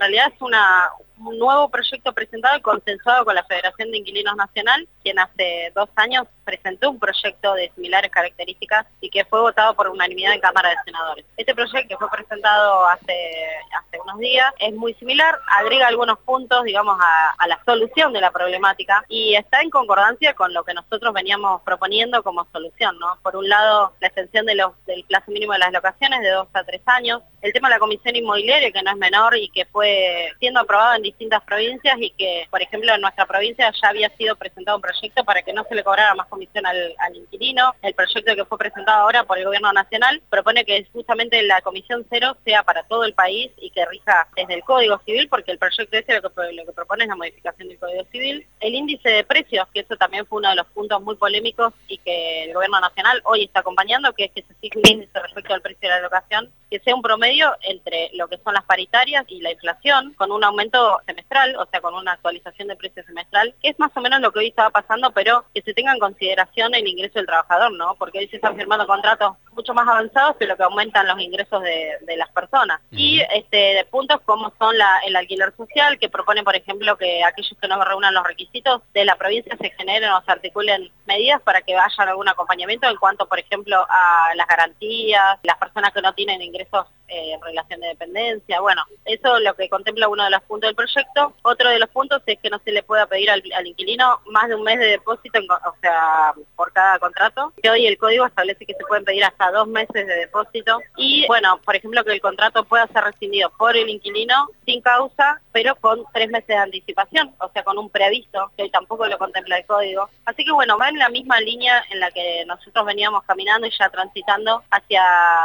realidad es un nuevo proyecto presentado y consensuado con la Federación de Inquilinos Nacional, quien hace 2 años presentó un proyecto de similares características y que fue votado por unanimidad en Cámara de Senadores. Este proyecto que fue presentado hace unos días es muy similar, agrega algunos puntos, digamos, a la solución de la problemática y está en concordancia con lo que nosotros veníamos proponiendo como solución, ¿no? Por un lado, la extensión del plazo mínimo de las locaciones de 2 a 3 años, el tema de la comisión inmobiliaria, que no es menor y que fue siendo aprobado en distintas provincias y que, por ejemplo, en nuestra provincia ya había sido presentado un proyecto para que no se le cobrara más comisión al inquilino. El proyecto que fue presentado ahora por el Gobierno Nacional propone que justamente la comisión cero sea para todo el país y que rija desde el Código Civil, porque el proyecto ese lo que propone es la modificación del Código Civil. El índice de precios, que eso también fue uno de los puntos muy polémicos y que el Gobierno Nacional hoy está acompañando, que es que se fije un índice respecto al precio de la locación, que sea un promedio entre lo que son las paritarias y la inflación, con un aumento semestral, o sea, con una actualización de precios semestral, que es más o menos lo que hoy estaba pasando, pero que se tenga en consideración el ingreso del trabajador, ¿no? Porque hoy se están firmando contratos mucho más avanzados, pero que aumentan los ingresos de las personas. Y de puntos como son el alquiler social, que propone, por ejemplo, que aquellos que no reúnan los requisitos de la provincia se generen o se articulen medidas para que haya algún acompañamiento en cuanto, por ejemplo, a las garantías, las personas que no tienen ingresos en relación de dependencia. Bueno, eso es lo que contempla uno de los puntos del proyecto. Otro de los puntos es que no se le pueda pedir al inquilino más de un mes de depósito, o sea, por cada contrato, que hoy el código establece que se pueden pedir hasta 2 meses de depósito. Y bueno, por ejemplo, que el contrato pueda ser rescindido por el inquilino sin causa, pero con 3 meses de anticipación, o sea, con un preaviso, que hoy tampoco lo contempla el código. Así que bueno, va en la misma línea en la que nosotros veníamos caminando y ya transitando hacia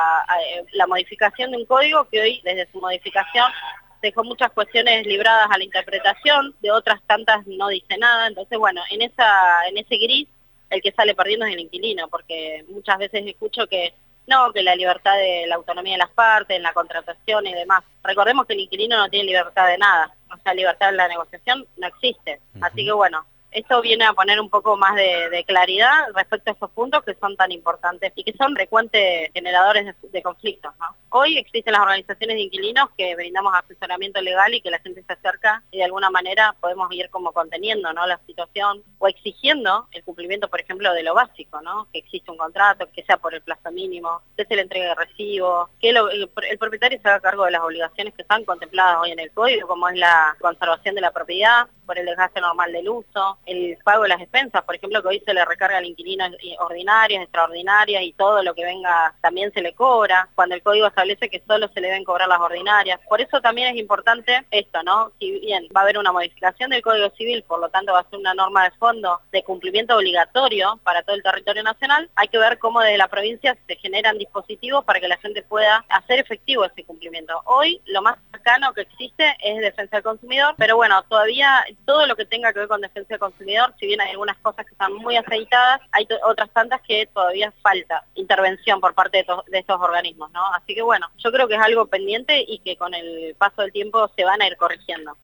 la modificación de un código que hoy, desde su modificación, dejó muchas cuestiones libradas a la interpretación, de otras tantas no dice nada. Entonces, bueno, en ese gris, el que sale perdiendo es el inquilino, porque muchas veces escucho que no, que la libertad de la autonomía de las partes, en la contratación y demás. Recordemos que el inquilino no tiene libertad de nada, o sea, libertad en la negociación no existe. Así que bueno, esto viene a poner un poco más de claridad respecto a estos puntos que son tan importantes y que son frecuentes generadores de conflictos, ¿no? Hoy existen las organizaciones de inquilinos que brindamos asesoramiento legal y que la gente se acerca y de alguna manera podemos ir como conteniendo, ¿no?, la situación o exigiendo el cumplimiento, por ejemplo, de lo básico, ¿no?, que existe un contrato, que sea por el plazo mínimo, que se le entregue de recibo, que el propietario se haga cargo de las obligaciones que están contempladas hoy en el código, como es la conservación de la propiedad por el desgaste normal del uso, el pago de las expensas, por ejemplo, que hoy se le recarga al inquilino ordinarias, extraordinarias y todo lo que venga también se le cobra, cuando el código establece que solo se le deben cobrar las ordinarias. Por eso también es importante esto, ¿no? Si bien va a haber una modificación del Código Civil, por lo tanto va a ser una norma de fondo de cumplimiento obligatorio para todo el territorio nacional, hay que ver cómo desde la provincia se generan dispositivos para que la gente pueda hacer efectivo ese cumplimiento. Hoy lo más cercano que existe es defensa del consumidor, pero bueno, todavía todo lo que tenga que ver con defensa del consumidor, si bien hay algunas cosas que están muy aceitadas, hay otras tantas que todavía falta intervención por parte de estos organismos, ¿no? Así que bueno, yo creo que es algo pendiente y que con el paso del tiempo se van a ir corrigiendo.